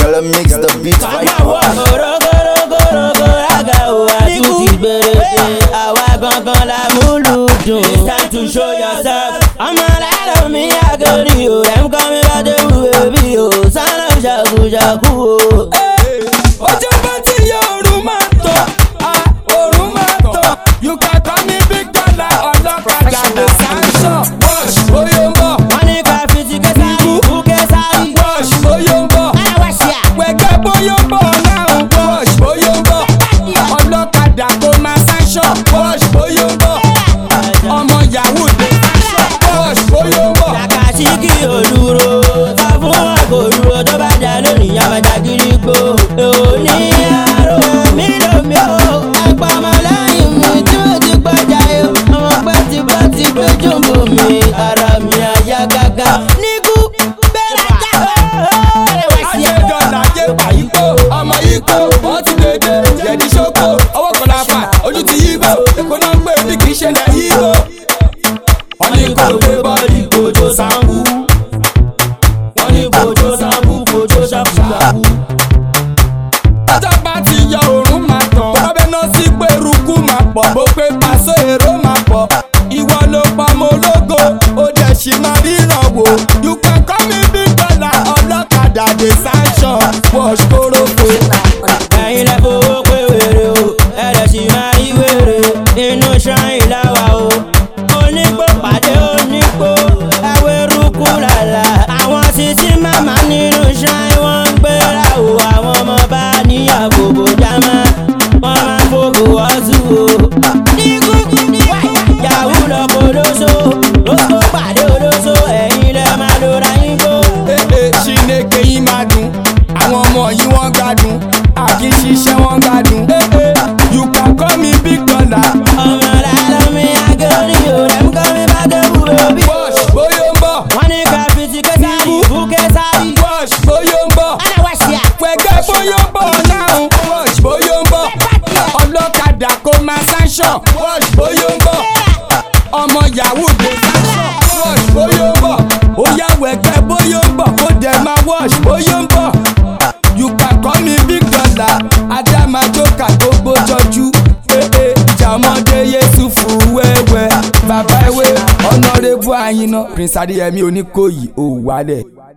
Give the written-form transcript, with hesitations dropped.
Gotta mix the beat right now. It's time to show yourself. I'm a lot of me, I go to you. Them coming by the baby, oh. Son of Jagu Jagu. What's your party, yo, Rumato? Rumato. You can call me Big Dollar or Lokaja, the Sancho. Wash, Oyombo. Money coffee, ticket, sari, buke, sari. Wash, Oyombo. Wake up, Oyombo now. Wash, Oyombo. Lokaja, go my Sancho. Wash, Oyombo. Ọmọ Yahoo de Wash, Oyombo. Takasiki oluro, sọ fún àgòrò tó bá dá lónìí yàmàjà kiri gbó. Òní àrò mi lómi o, ẹ̀pọ̀ ọmọ lẹ́yìn mi tí mo ti gbọ́jà yó. Ọmọ pẹ́tipẹ́ti gbé jòǹbò mi, ara mi àyà gàgà. Níkú bẹ́rẹ̀ jáwé. Ayé dọ́là ayé pàyíkó, ọmọ yíkó, wọ́n ti dédé, jẹ̀dí ṣókó, ọwọ́ kan lápá, ojú ti yíbò, èkó náà ń pè ní kì í ṣe lẹ̀ yíbò. Wọ́n ní kò gbé bọ́ọ̀lì kojú sáńkú. Wọ́n ní kojú sáńkú, kojú ṣàkúṣàkú. Ọjọ́ bá ti yọ òórùn máa tàn. Bábẹ́ náà sí pé eruku máa pọ̀. Bó pé pàṣẹ èrò máa pọ̀. Ìwọ ló pa mọ́ ológo. Ó dẹ̀ ṣì máa ríran wò. You can call me Big Dollar ọlọ́kadà dé Sancho. Wash kórópè. Ẹ̀yin lẹ fowó pé wèrè o, ẹ̀rẹ̀ sì máa yí wèrè. Inú ṣáìn láwa o. Onígbò pàdé onígbò, ẹ̀wẹ̀ rúkú làlà. Àwọn sisi màmá nínú ṣáìn wọ́n ń gbéra o. Àwọn ọmọ bá níyàwó bò jámá, wọ́n máa ń fògò ọ̀ṣù o. Níkú Yahoo lọ kó lóṣó, lóṣó pàdé olóṣó. Ẹ̀yin lẹ máa lóra yín gbó. Ṣìnèké yín máa dùn, àwọn ọmọ yìí wọ́n gbádùn, àkíṣiṣẹ́ wọ́n gbádùn. You can call me Big Dollar. Ọmọ làlọ́ mi àgọ́rí o, dem kọ́ mi bá débù òbí. Wash, Oyombo. Wọ́n ní ká fi ti kẹ́sàrí, bùkẹ́ sáré. Wash, Oyombo. Wẹ̀gẹ́ Oyombo náà. Wash, Oyombo. Ọlọ́kadà kò máa Sancho. Wash, Oyombo. Ọmọ Yahoo de Sancho. Wash, Oyombo. Ó yá wẹ̀gẹ́ Oyombo kó dẹ̀ máa wash, Oyombo. You can call me Big Dollar. Adama Joka gbogbo jọjú. Jàmọ́dé Yéṣùfù wẹ́wẹ́. Bàbá ewé Honorable Àyìnà. Prince Adéyẹmí Oníkòyí ò wálẹ̀.